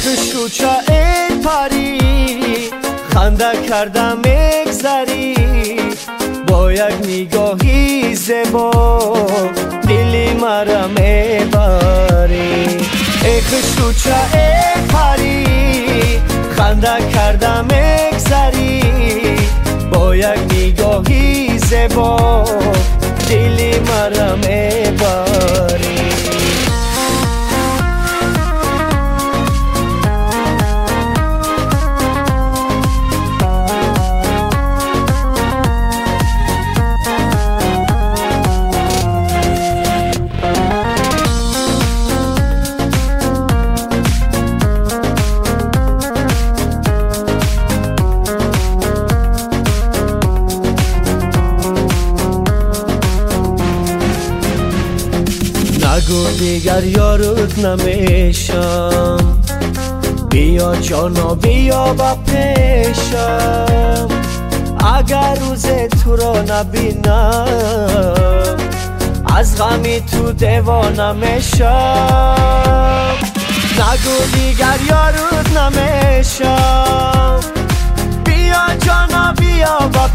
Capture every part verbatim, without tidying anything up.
خوشوچا ای پری خنده کردم مگذری با یک نگاهی زیبا دلی مرا میبری. ای خوشوچا ای پری خنده کردم مگذری با یک نگاهی زیبا دلی مرا میبری. نگو دیگر یارت نمیشم، بیا جانا بیا با پیشم. اگر روز تو را نبینم از غمی تو دیوانه میشم. نگو دیگر یارت نمیشم، بیا جانا بیا با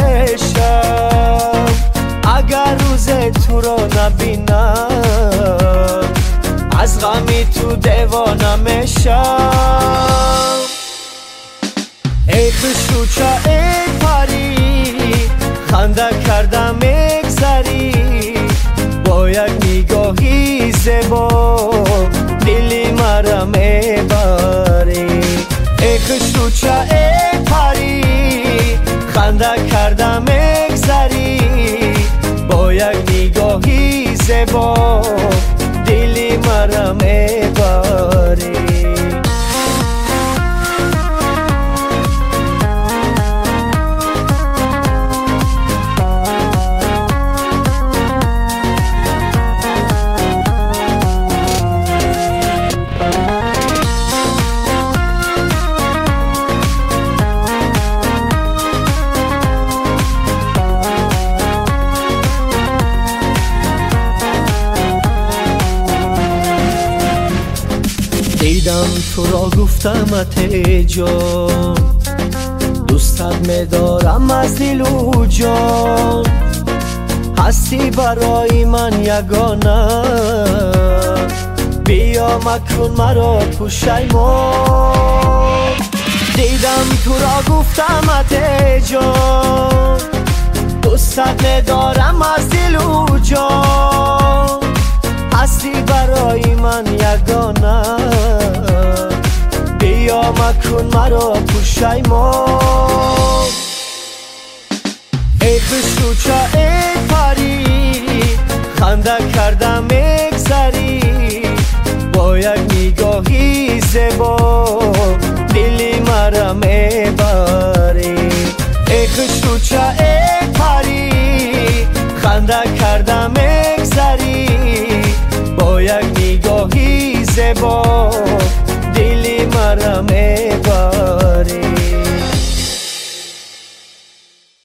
پیشم. اگر روز تو را نبینم از غمی تو دیوانه میشم. ای خوشوچا ای پری خنده کردم مگذری با یک نگاهی زیبا دلی مرا میبری. ای خوشوچا ای پری خنده کردم مگذری با یک نگاهی زیبا دلی مرا میبری. دیدم تو را گفتمت ای جان، دوستت میدارم از دل و جان. هستی برای من یگانه، بیا مکن مرا پشیمان. دیدم تو را گفتمت ای جان، دوستت میدارم از دل و جان. هستی برای من یگانه، بیا مکن مرا پشیمان. ای خوشوچا ای پری خنده کردم مگذری با یک نگاهی زیبا دلی مرا میبری. ای خوشوچا ای پری خنده کردم مگذری با یک نگاهی زیبا دلی مرا میبری.